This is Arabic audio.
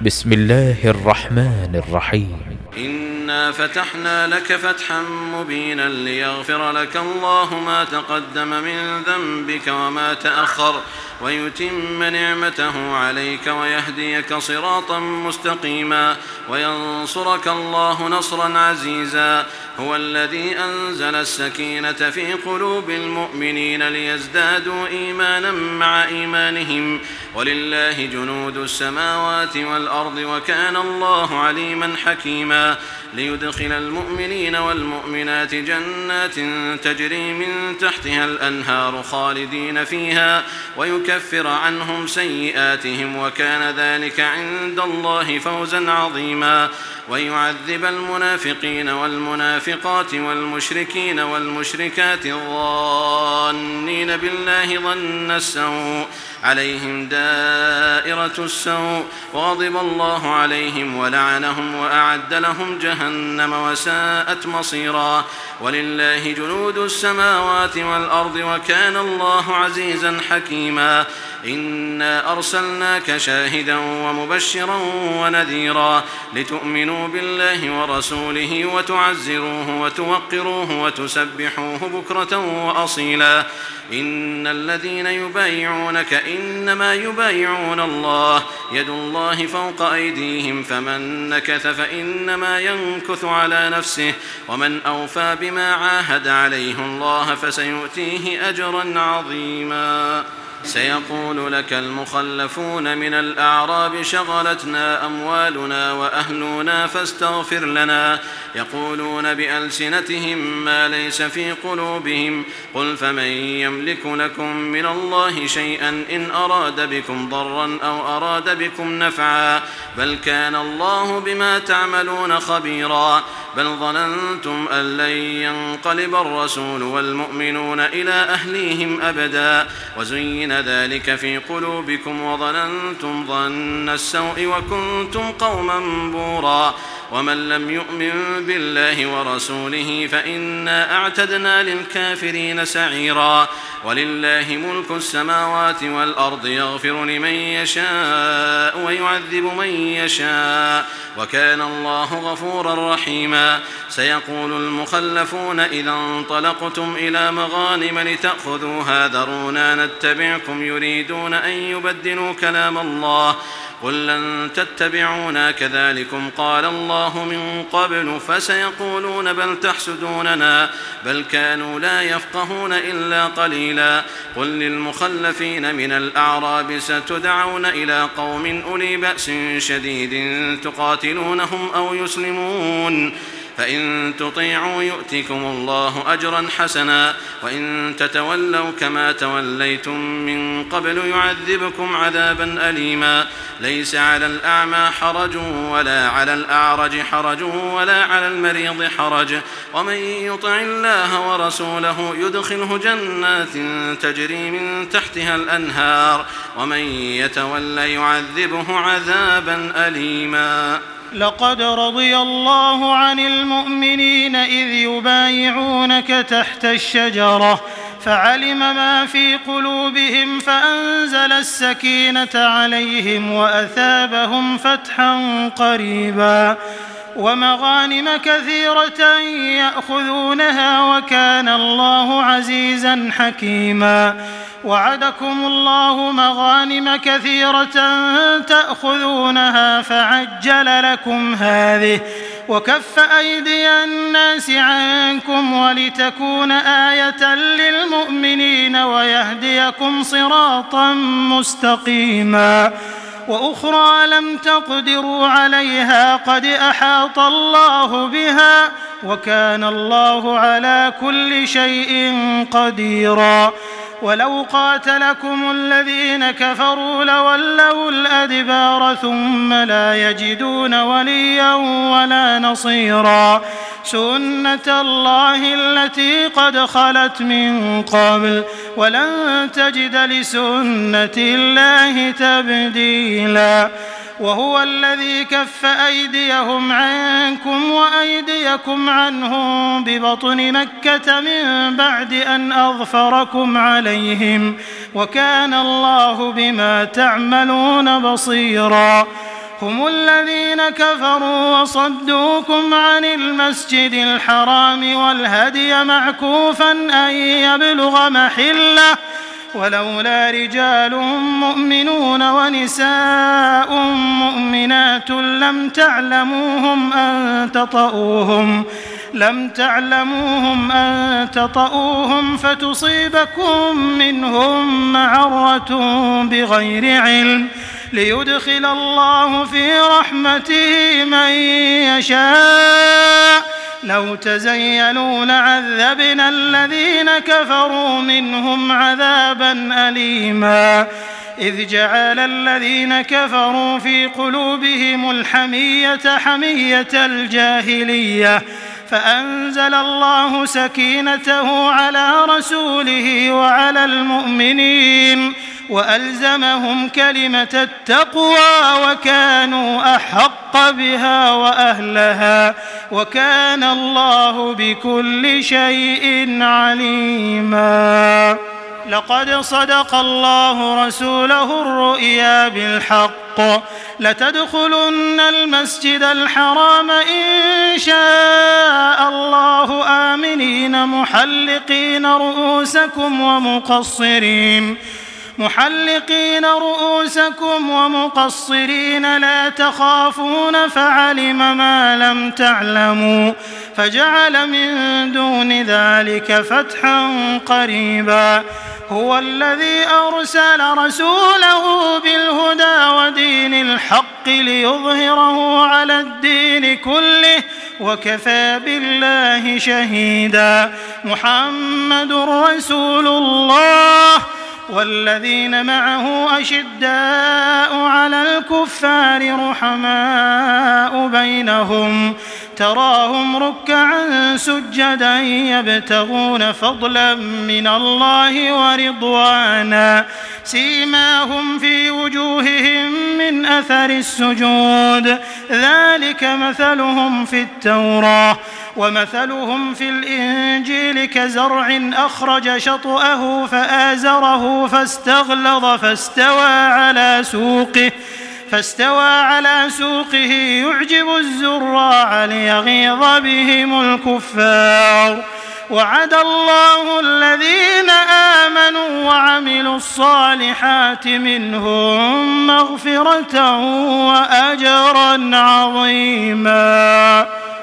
بسم الله الرحمن الرحيم. إنا فتحنا لك فتحا مبينا ليغفر لك الله ما تقدم من ذنبك وما تأخر ويتم نعمته عليك ويهديك صراطا مستقيما وينصرك الله نصرا عزيزا. هو الذي أنزل السكينة في قلوب المؤمنين ليزدادوا إيمانا مع إيمانهم ولله جنود السماوات والأرض وكان الله عليما حكيما. ليدخل المؤمنين والمؤمنات جنات تجري من تحتها الأنهار خالدين فيها ويكفر عنهم سيئاتهم وكان ذلك عند الله فوزا عظيما. ويعذب المنافقين والمنافقات والمشركين والمشركات الظانين بالله ظن السوء عليهم دائرة السوء وغضب الله عليهم ولعنهم وأعد لهم جهنم وساءت مصيرا. ولله جنود السماوات والأرض وكان الله عزيزا حكيما. إنا أرسلناك شاهدا ومبشرا ونذيرا لتؤمنوا بالله ورسوله وتعزروه وتوقروه وتسبحوه بكرة وأصيلا. إن الذين يبايعونك إنما يبايعون الله يد الله فوق أيديهم فمن نكث فإنما ينكث على نفسه ومن أوفى بما عاهد عليه الله فسيؤتيه أجرا عظيما. سيقول لك المخلفون من الأعراب شغلتنا أموالنا وأهلنا فاستغفر لنا يقولون بألسنتهم ما ليس في قلوبهم قل فمن يملك لكم من الله شيئا إن أراد بكم ضرا أو أراد بكم نفعا بل كان الله بما تعملون خبيرا. بل ظننتم أن لن ينقلب الرسول والمؤمنون إلى أهليهم أبدا وزين ذلك في قلوبكم وظننتم ظن السوء وكنتم قوما بورا. ومن لم يؤمن بالله ورسوله فإنا أعتدنا للكافرين سعيرا. ولله ملك السماوات والأرض يغفر لمن يشاء ويعذب من يشاء وكان الله غفورا رحيما. سيقول المخلفون إذا انطلقتم إلى مغانم لتأخذوها ذرونا نتبعكم يريدون أن يبدلوا كلام الله قل لن تتبعونا كذلكم قال الله من قبل فسيقولون بل تحسدوننا بل كانوا لا يفقهون إلا قليلا. قل للمخلفين من الأعراب ستدعون إلى قوم أولي بأس شديد تقاتلونهم أو يسلمون فإن تطيعوا يؤتكم الله أجرا حسنا وإن تتولوا كما توليتم من قبل يعذبكم عذابا أليما. ليس على الأعمى حرج ولا على الأعرج حرج ولا على المريض حرج ومن يطع الله ورسوله يدخله جنات تجري من تحتها الأنهار ومن يتول يعذبه عذابا أليما. لقد رضي الله عن المؤمنين إذ يبايعونك تحت الشجرة فعلم ما في قلوبهم فأنزل السكينة عليهم وأثابهم فتحا قريبا ومغانم كثيرة يأخذونها وكان الله عزيزا حكيما. وعدكم الله مغانم كثيرة تأخذونها فعجل لكم هذه وكف أيدي الناس عنكم ولتكون آية للمؤمنين ويهديكم صراطا مستقيما. وأخرى لم تقدروا عليها قد أحاط الله بها وكان الله على كل شيء قديرا. ولو قاتلكم الذين كفروا لولوا الأدبار ثم لا يجدون وليا ولا نصيرا. سنة الله التي قد خلت من قبل ولن تجد لسنة الله تبديلا. وهو الذي كف أيديهم عنكم وأيديكم عنهم ببطن مكة من بعد أن أظفركم عليهم وكان الله بما تعملون بصيرا. هم الذين كفروا وصدوكم عن المسجد الحرام والهدي معكوفا أن يبلغ محله ولولا رجال مؤمنون ونساء مؤمنات لم تعلموهم أن تطؤوهم فتصيبكم منهم معرة بغير علم ليدخل الله في رحمته من يشاء لو تزيلوا لعذبنا الذين كفروا منهم عذابا أليما إذ جعل الذين كفروا في قلوبهم الحمية حمية الجاهلية فأنزل الله سكينته على رسوله وعلى المؤمنين وألزمهم كلمة التقوى وكانوا أحق بها وأهلها وكان الله بكل شيء عليما. لقد صدق الله رسوله الرؤيا بالحق لتدخلن المسجد الحرام إن شاء الله آمنين محلقين رؤوسكم ومقصرين لا تخافون فعلم ما لم تعلموا فجعل من دون ذلك فتحا قريبا. هو الذي أرسل رسوله بالهدى ودين الحق ليظهره على الدين كله وكفى بالله شهيدا. محمد رسول الله والذين معه أشداء على الكفار رحماء بينهم تراهم ركعا سجدا يبتغون فضلا من الله ورضوانا سيماهم في وجوههم من أثر السجود ذلك مثلهم في التوراة ومثلهم في الإنجيل كزرع أخرج شطأه فآزره فاستغلظ فاستوى على سوقه يعجب الزراع ليغيظ بهم الكفار. وعد الله الذين آمنوا وعملوا الصالحات منهم مغفرة وأجرا عظيما.